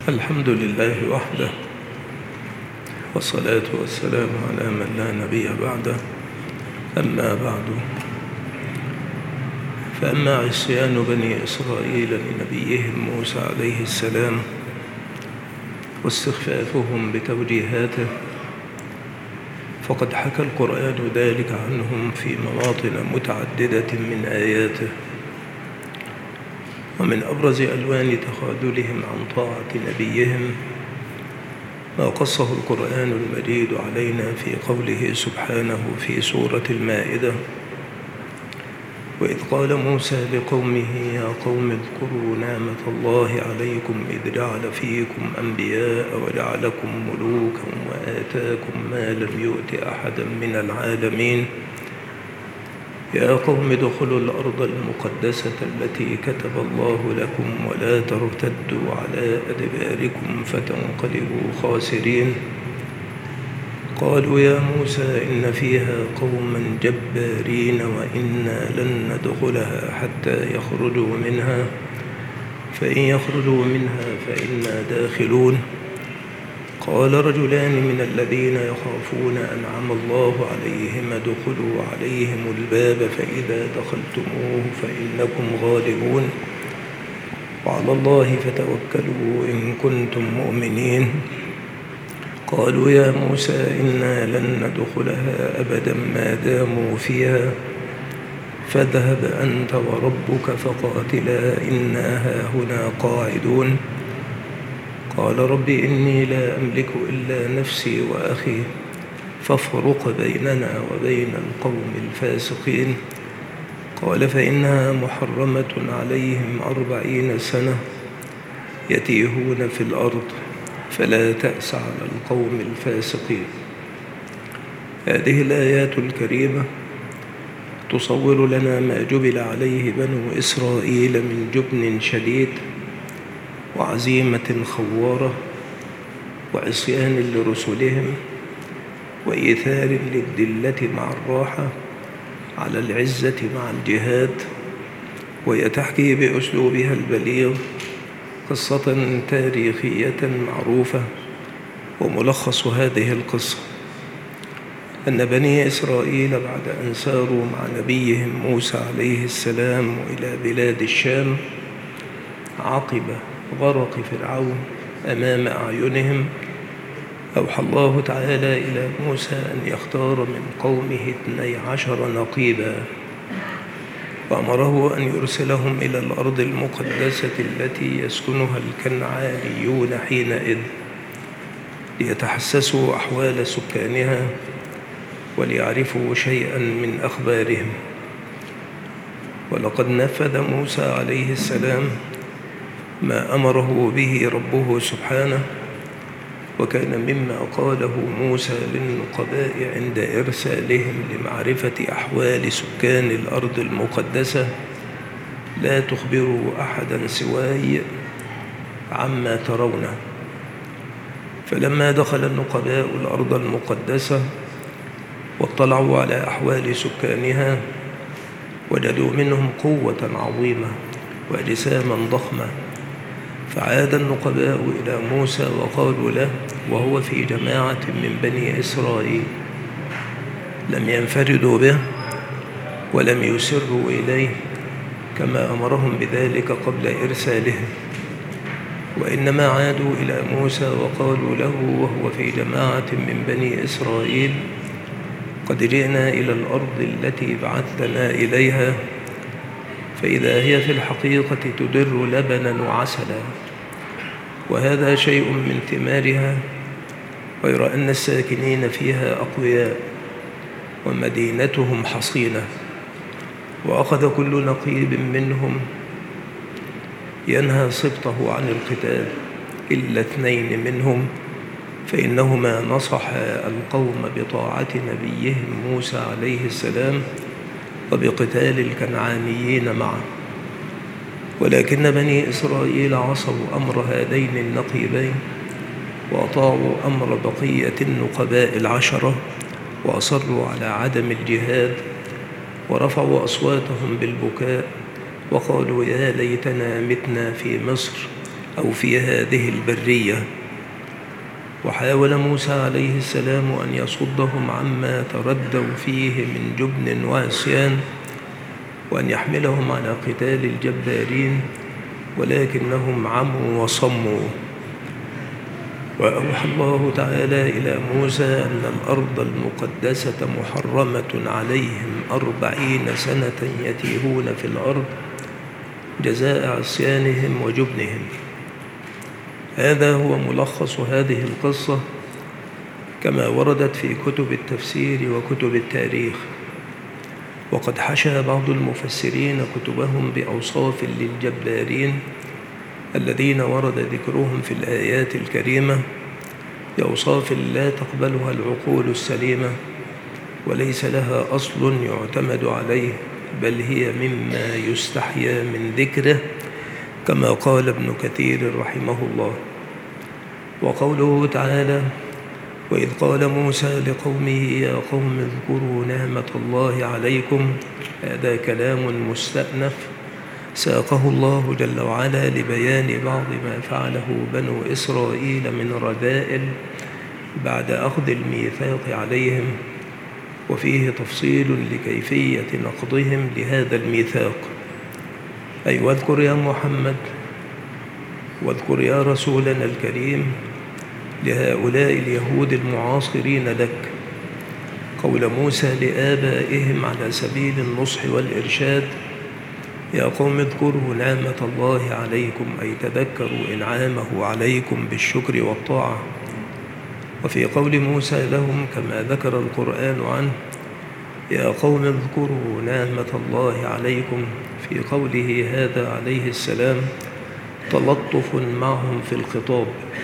الحمد لله وحده، والصلاة والسلام على من لا نبي بعده. أما بعد، فأما عصيان بني إسرائيل لنبيهم موسى عليه السلام واستخفافهم بتوجيهاته، فقد حكى القرآن ذلك عنهم في مواطن متعددة من آياته. ومن أبرز ألوان تخاذلهم عن طاعة نبيهم ما قصه القرآن المجيد علينا في قوله سبحانه في سورة المائدة: وإذ قال موسى لقومه يا قوم اذكروا نعمة الله عليكم إذ جعل فيكم أنبياء وجعلكم ملوكا وآتاكم ما لم يؤت أحدا من العالمين يا قوم ادخلوا الأرض المقدسة التي كتب الله لكم ولا ترتدوا على أدباركم فتنقلبوا خاسرين. قالوا يا موسى إن فيها قوما جبارين وإنا لن ندخلها حتى يخرجوا منها فإن يخرجوا منها فإنا داخلون. قال رجلان من الذين يخافون أنعم الله عليهم ادخلوا عليهم الباب فإذا دخلتموه فإنكم غالبون وعلى الله فتوكلوا إن كنتم مؤمنين. قالوا يا موسى إنا لن ندخلها أبدا ما داموا فيها فاذهب أنت وربك فقاتلا إنا هاهنا قاعدون. قال رب إني لا أملك إلا نفسي وأخي فافرق بيننا وبين القوم الفاسقين. قال فإنها محرمة عليهم 40 سنة يتيهون في الأرض فلا تأس على القوم الفاسقين. هذه الآيات الكريمة تصور لنا ما جبل عليه بنو إسرائيل من جبن شديد وعزيمة خوارة وعصيان لرسلهم وإيثار للذلة مع الراحة على العزة مع الجهاد. وهي تحكي بأسلوبها البليغ قصة تاريخية معروفة، وملخص هذه القصة أن بني إسرائيل بعد أن ساروا مع نبيهم موسى عليه السلام إلى بلاد الشام عقب غرق فرعون أمام أعينهم، أوحى الله تعالى إلى موسى أن يختار من قومه 12 نقيبا، وأمره أن يرسلهم إلى الأرض المقدسة التي يسكنها الكنعانيون حينئذ ليتحسسوا أحوال سكانها وليعرفوا شيئا من أخبارهم. ولقد نفذ موسى عليه السلام ما أمره به ربه سبحانه، وكان مما قاله موسى للنقباء عند إرسالهم لمعرفة أحوال سكان الأرض المقدسة: لا تخبروا أحدا سواي عما ترونه. فلما دخل النقباء الأرض المقدسة واطلعوا على أحوال سكانها وجدوا منهم قوة عظيمة وأجساما ضخمة، فعاد النقباء إلى موسى وقالوا له وهو في جماعة من بني إسرائيل لم ينفردوا به ولم يسروا إليه كما أمرهم بذلك قبل إرسالهم، وإنما عادوا إلى موسى وقالوا له وهو في جماعة من بني إسرائيل: قد جئنا إلى الأرض التي بعثتنا إليها فإذا هي في الحقيقة تدر لبنا وعسلا، وهذا شيء من ثمارها، غير أن الساكنين فيها أقوياء ومدينتهم حصينة. وأخذ كل نقيب منهم ينهى سبطه عن القتال إلا 2 منهم، فإنهما نصحا القوم بطاعة نبيهم موسى عليه السلام وبقتال الكنعانيين معه. ولكن بني إسرائيل عصوا أمر هذين النقيبين وأطاعوا أمر بقية النقباء 10 وأصروا على عدم الجهاد، ورفعوا أصواتهم بالبكاء وقالوا يا ليتنا متنا في مصر أو في هذه البرية. وحاول موسى عليه السلام أن يصدهم عما تردوا فيه من جبن وعصيان، وأن يحملهم على قتال الجبارين، ولكنهم عموا وصموا. وأوحى الله تعالى إلى موسى أن الأرض المقدسة محرمة عليهم 40 سنة يتيهون في الأرض جزاء عصيانهم وجبنهم. هذا هو ملخص هذه القصة كما وردت في كتب التفسير وكتب التاريخ. وقد حشى بعض المفسرين كتبهم بأوصاف للجبارين الذين ورد ذكرهم في الآيات الكريمة بأوصاف لا تقبلها العقول السليمة، وليس لها أصل يعتمد عليه، بل هي مما يستحيا من ذكره، كما قال ابن كثير رحمه الله. وقوله تعالى: وإذ قال موسى لقومه يا قوم اذكروا نعمة الله عليكم، هذا كلام مستأنف ساقه الله جل وعلا لبيان بعض ما فعله بنو إسرائيل من رذائل بعد أخذ الميثاق عليهم، وفيه تفصيل لكيفية نقضهم لهذا الميثاق. أي واذكر يا محمد، واذكر يا رسولنا الكريم لهؤلاء اليهود المعاصرين لك قول موسى لآبائهم على سبيل النصح والإرشاد: يا قوم اذكروا نعمة الله عليكم، أي تذكروا إنعامه عليكم بالشكر والطاعة. وفي قول موسى لهم كما ذكر القرآن عنه: يا قوم اذكروا نعمة الله عليكم، في قوله هذا عليه السلام تلطف معهم في الخطاب،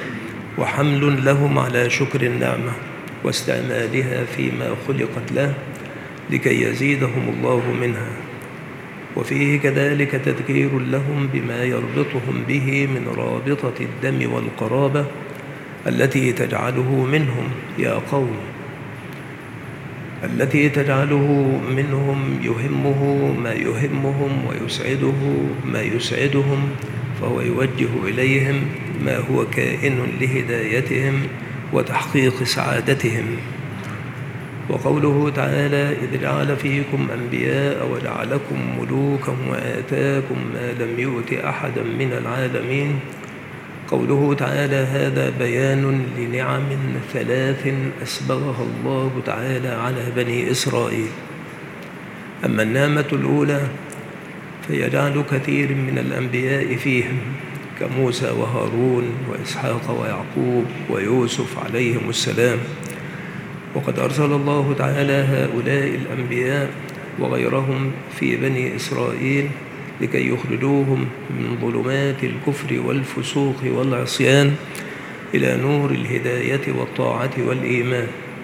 وحمل لهم على شكر النعمة واستعمالها فيما خلقت له لكي يزيدهم الله منها. وفيه كذلك تذكير لهم بما يربطهم به من رابطة الدم والقرابة التي تجعله منهم يا قوم، التي تجعله منهم يهمه ما يهمهم ويسعده ما يسعدهم، فهو يوجه إليهم ما هو كائن لهدايتهم وتحقيق سعادتهم. وقوله تعالى: إذ جعل فيكم أنبياء وجعلكم ملوكا وآتاكم ما لم يؤت أحدا من العالمين. قوله تعالى هذا بيان لنعم 3 أسبغها الله تعالى على بني إسرائيل. أما النعمة الأولى فيجعل كثير من الأنبياء فيهم كموسى وهارون وإسحاق ويعقوب ويوسف عليهم السلام. وقد أرسل الله تعالى هؤلاء الأنبياء وغيرهم في بني إسرائيل لكي يخرجوهم من ظلمات الكفر والفسوق والعصيان إلى نور الهداية والطاعة والإيمان.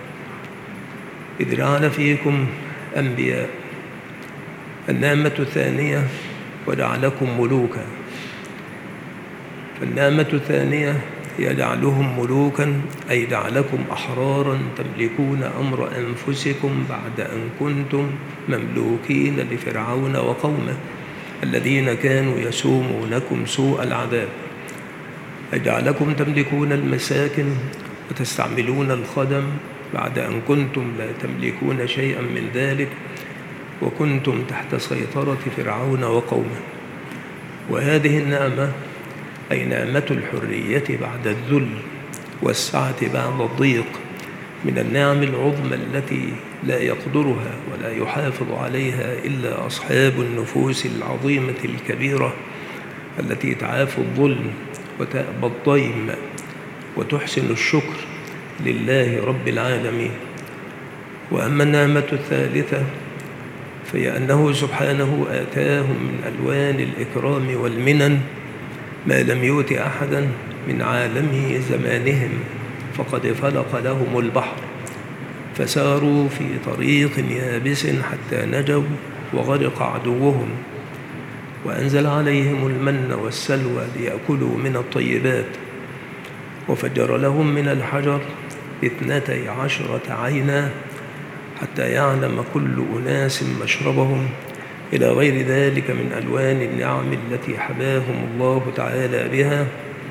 إذ جعل فيكم أنبياء. النعمة الثانية: وجعلكم ملوكا. فالنعمة الثانية يجعلهم ملوكا، أي جعلكم أحرارا تملكون أمر أنفسكم بعد أن كنتم مملوكين لفرعون وقومه الذين كانوا يسومونكم سوء العذاب. أجعلكم تملكون المساكن وتستعملون الخدم بعد أن كنتم لا تملكون شيئا من ذلك وكنتم تحت سيطرة فرعون وقومه. وهذه النعمة أي نعمة الحرية بعد الذل والسعة بعد الضيق من النعم العظمى التي لا يقدرها ولا يحافظ عليها إلا أصحاب النفوس العظيمة الكبيرة التي تعافي الظلم وتأبى الضيم وتحسن الشكر لله رب العالمين. وأما النعمة الثالثة فهي أنه سبحانه آتاهم من ألوان الإكرام والمنن ما لم يؤت أحدا من عالمه زمانهم، فقد فلق لهم البحر فساروا في طريق يابس حتى نجوا وغرق عدوهم، وأنزل عليهم المن والسلوى ليأكلوا من الطيبات، وفجر لهم من الحجر 12 عينا حتى يعلم كل أناس مشربهم، إلى غير ذلك من ألوان النعم التي حباهم الله تعالى بها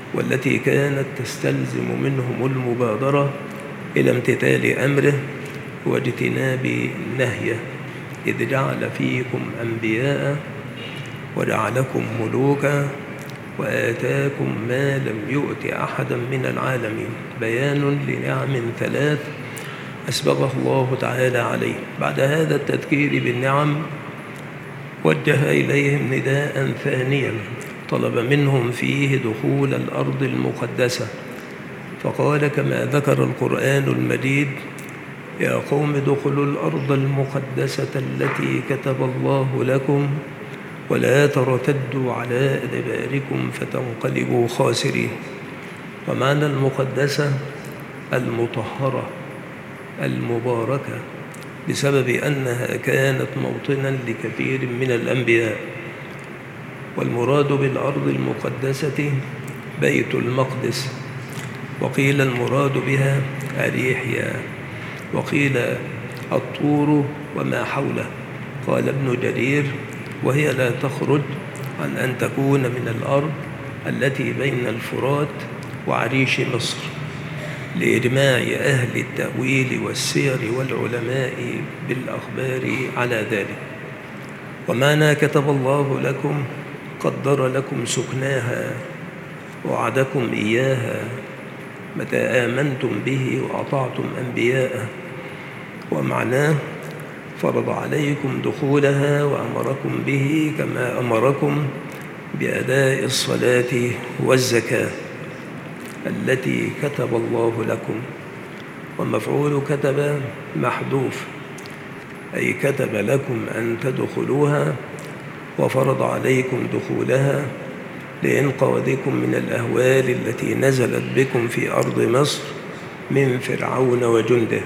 والتي كانت تستلزم منهم المبادرة إلى امتثال أمره واجتناب نهيه، إذ جعل فيكم أنبياء وجعلكم ملوكا وآتاكم ما لم يؤت أحدا من العالمين. بيان لنعم 3 أسبغه الله تعالى عليه. بعد هذا التذكير بالنعم وجه إليهم نداء ثانيا طلب منهم فيه دخول الأرض المقدسة، فقال كما ذكر القرآن المجيد: يا قوم ادخلوا الأرض المقدسة التي كتب الله لكم ولا ترتدوا على أدباركم فتنقلبوا خاسرين. ومعنى المقدسة المطهرة المباركة، بسبب أنها كانت موطنا لكثير من الأنبياء. والمراد بالأرض المقدسة بيت المقدس، وقيل المراد بها أريحيا، وقيل الطور وما حوله. قال ابن جرير: وهي لا تخرج عن أن تكون من الأرض التي بين الفرات وعريش مصر، لإجماع أهل التأويل والسير والعلماء بالأخبار على ذلك. ومعنى كتب الله لكم قدر لكم سكناها، وعدكم إياها متى آمنتم به وأطعتم أنبياءه. ومعناه فرض عليكم دخولها وأمركم به كما أمركم بأداء الصلاة والزكاة التي كتب الله لكم. ومفعول كتب محذوف، أي كتب لكم أن تدخلوها وفرض عليكم دخولها لإنقاذكم من الأهوال التي نزلت بكم في أرض مصر من فرعون وجنده.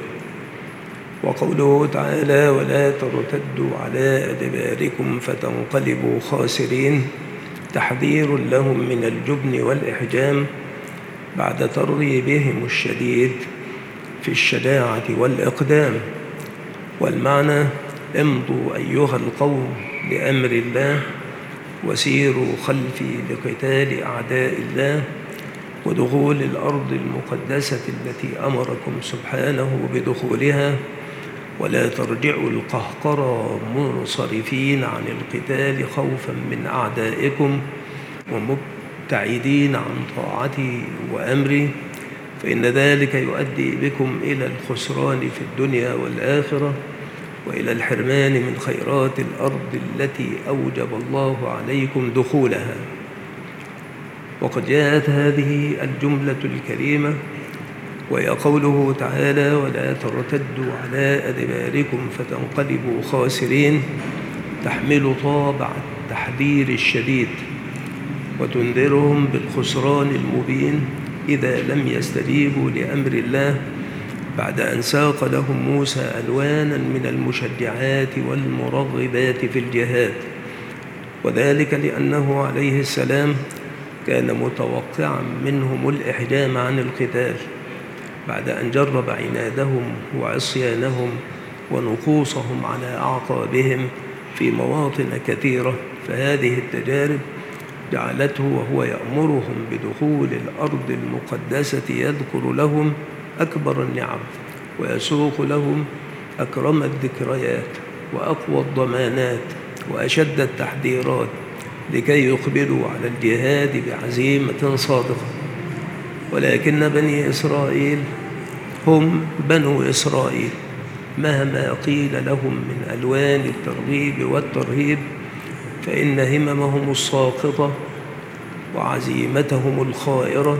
وقوله تعالى: ولا ترتدوا على أدباركم فتنقلبوا خاسرين، تحذير لهم من الجبن والإحجام بعد ترغيبهم الشديد في الشجاعة والإقدام. والمعنى: امضوا أيها القوم بأمر الله وسيروا خلفي لقتال أعداء الله ودخول الأرض المقدسة التي أمركم سبحانه بدخولها، ولا ترجعوا القهقرى منصرفين عن القتال خوفا من أعدائكم ومبتعدين عن طاعتي وأمري، فإن ذلك يؤدي بكم إلى الخسران في الدنيا والآخرة وإلى الحرمان من خيرات الأرض التي أوجب الله عليكم دخولها. وقد جاءت هذه الجملة الكريمة وهي قوله تعالى: ولا ترتدوا على أدباركم فتنقلبوا خاسرين، تحمل طابع التحذير الشديد وتنذرهم بالخسران المبين إذا لم يستجيبوا لأمر الله بعد أن ساق لهم موسى ألوانا من المشجعات والمرغبات في الجهاد. وذلك لأنه عليه السلام كان متوقعا منهم الإحجام عن القتال بعد أن جرب عنادهم وعصيانهم ونقوصهم على أعقابهم في مواطن كثيرة. فهذه التجارب جعلته وهو يأمرهم بدخول الأرض المقدسة يذكر لهم أكبر النعم ويسوق لهم أكرم الذكريات وأقوى الضمانات وأشد التحذيرات لكي يقبلوا على الجهاد بعزيمة صادقة. ولكن بني إسرائيل هم بنو إسرائيل، مهما قيل لهم من ألوان الترغيب والترهيب فإن هممهم الساقطة وعزيمتهم الخائرة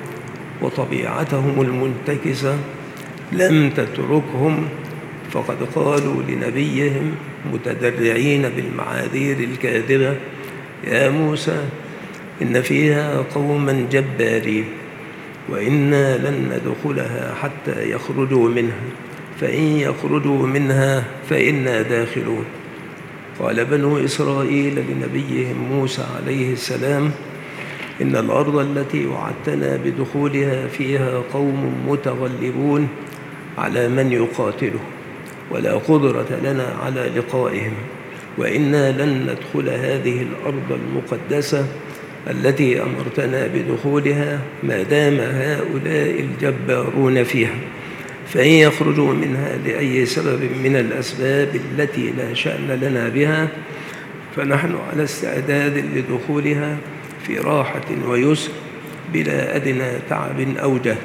وطبيعتهم المنتكسة لم تتركهم، فقد قالوا لنبيهم متدرعين بالمعاذير الكاذبة: يا موسى إن فيها قوما جبارين وإنا لن ندخلها حتى يخرجوا منها، فإن يخرجوا منها فإنا داخلون. قال بنو إسرائيل لنبيهم موسى عليه السلام: إن الأرض التي وعدتنا بدخولها فيها قوم متغلبون على من يقاتله ولا قدرة لنا على لقائهم، وإنا لن ندخل هذه الأرض المقدسة التي أمرتنا بدخولها ما دام هؤلاء الجبارون فيها، فإن يخرجوا منها لأي سبب من الأسباب التي لا شأن لنا بها فنحن على استعداد لدخولها في راحة ويسر بلا أدنى تعب أو جهد.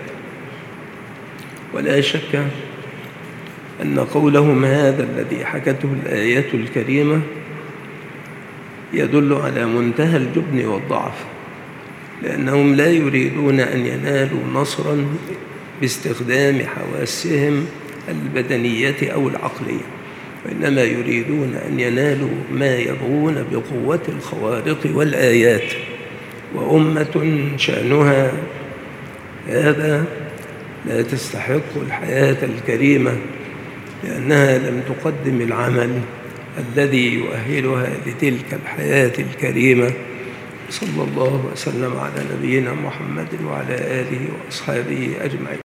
ولا شك أن قولهم هذا الذي حكته الآية الكريمة يدل على منتهى الجبن والضعف، لأنهم لا يريدون أن ينالوا نصرا باستخدام حواسهم البدنية أو العقلية، وإنما يريدون أن ينالوا ما يبغون بقوة الخوارق والآيات. وأمة شأنها هذا لا تستحق الحياة الكريمة لأنها لم تقدم العمل الذي يؤهلها لتلك الحياة الكريمة. صلى الله وسلم على نبينا محمد وعلى آله وأصحابه أجمعين.